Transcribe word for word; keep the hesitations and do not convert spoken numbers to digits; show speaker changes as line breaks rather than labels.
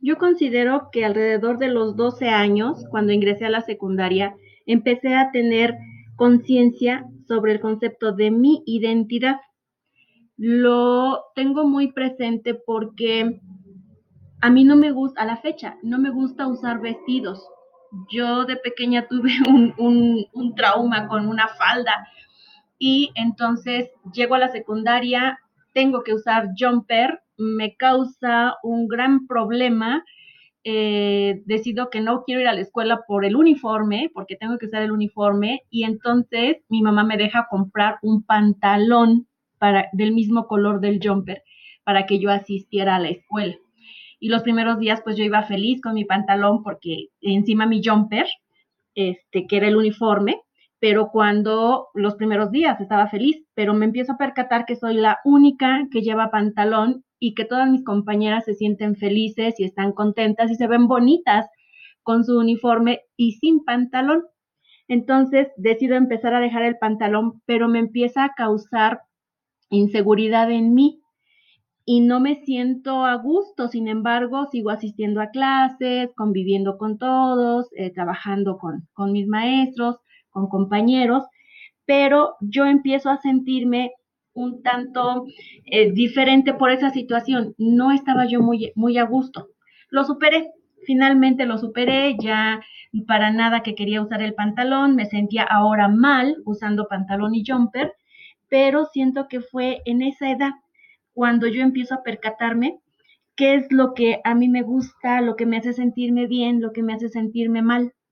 Yo considero que alrededor de los doce años, cuando ingresé a la secundaria, empecé a tener conciencia sobre el concepto de mi identidad. Lo tengo muy presente porque a mí no me gusta, a la fecha, no me gusta usar vestidos. Yo de pequeña tuve un, un, un trauma con una falda y entonces llego a la secundaria, tengo que usar jumper, me causa un gran problema. Eh, decido que no quiero ir a la escuela por el uniforme, porque tengo que usar el uniforme, y entonces mi mamá me deja comprar un pantalón para, del mismo color del jumper para que yo asistiera a la escuela. Y los primeros días pues yo iba feliz con mi pantalón porque encima mi jumper, este, que era el uniforme, pero cuando los primeros días estaba feliz, pero me empiezo a percatar que soy la única que lleva pantalón y que todas mis compañeras se sienten felices y están contentas y se ven bonitas con su uniforme y sin pantalón. Entonces decido empezar a dejar el pantalón, pero me empieza a causar inseguridad en mí y no me siento a gusto. Sin embargo, sigo asistiendo a clases, conviviendo con todos, eh, trabajando con, con mis maestros, con compañeros, pero yo empiezo a sentirme un tanto eh, diferente por esa situación. No estaba yo muy, muy a gusto. Lo superé, finalmente lo superé, ya para nada que quería usar el pantalón, me sentía ahora mal usando pantalón y jumper, pero siento que fue en esa edad cuando yo empiezo a percatarme qué es lo que a mí me gusta, lo que me hace sentirme bien, lo que me hace sentirme mal.